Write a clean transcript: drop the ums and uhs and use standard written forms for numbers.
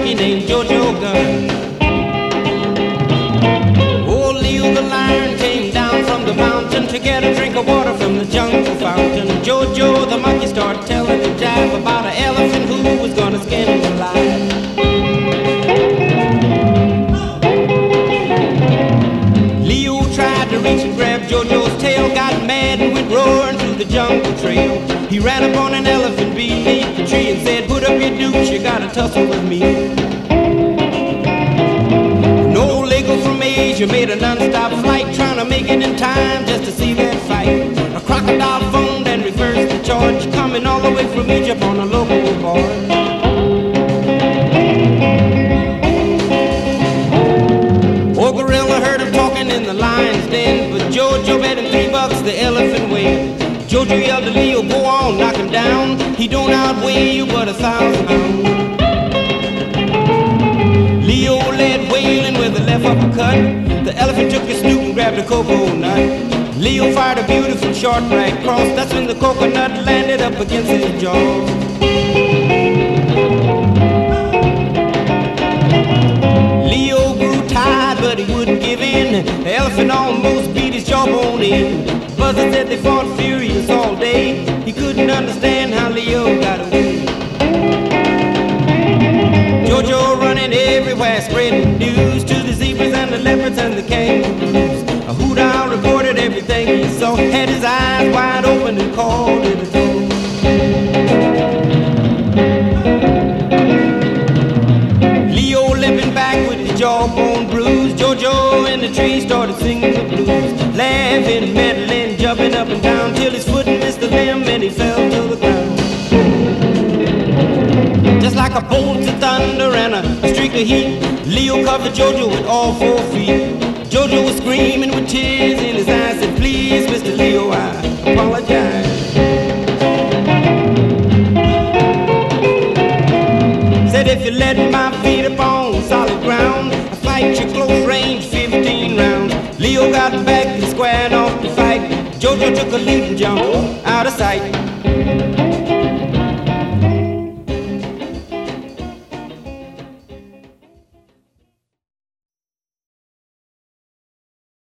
jockey named Jojo Gunn. Old Leo the lion came down from the mountain to get a drink of water from the jungle fountain. Jojo the monkey started telling the jive about an elephant who was gonna skin him alive. Leo tried to reach and grab Jojo's tail, got mad and went roaring through the jungle trail. He ran up on an elephant beneath the tree and said, "Put up your dukes, you gotta tussle with me." An old Lego from Asia made a non-stop flight, trying to make it in time just to see that fight. A crocodile phoned and reversed the charge, coming all the way from Egypt on a local barge. Old gorilla heard him talking in the lion's den, but Jojo bet him $3 the elephant weighed. Jojo yelled to Leo, "Go on, knock him down. He don't outweigh you but 1,000 pounds." Leo led wailing with a left uppercut. The elephant took his snoot and grabbed a cocoa nut. Leo fired a beautiful short right cross. That's when the coconut landed up against his jaw. Leo grew tired, but he wouldn't give in. The elephant almost beat his jawbone in. Buzzard said they fought furious all day. He couldn't understand how Leo got away. Jojo running everywhere, spreading news to the zebras and the leopards and the kangaroos. A hoot owl reported everything he saw, had his eyes wide open and called it a zoo. Leo limping back with his jawbone bruised. Jojo in the tree started singing the blues, laughing, meddling, jumping up and down till his foot missed the limb and he fell to the ground. Just like a bolt of thunder and a streak of heat, Leo covered Jojo with all 4 feet. Jojo was screaming with tears in his eyes, said, "Please, Mr. Leo, I apologize." Said, "If you let my feet upon solid ground, I'll fight you close range 15 rounds." Leo got back and squared off the fight. Jojo took a leap and jumped out of sight.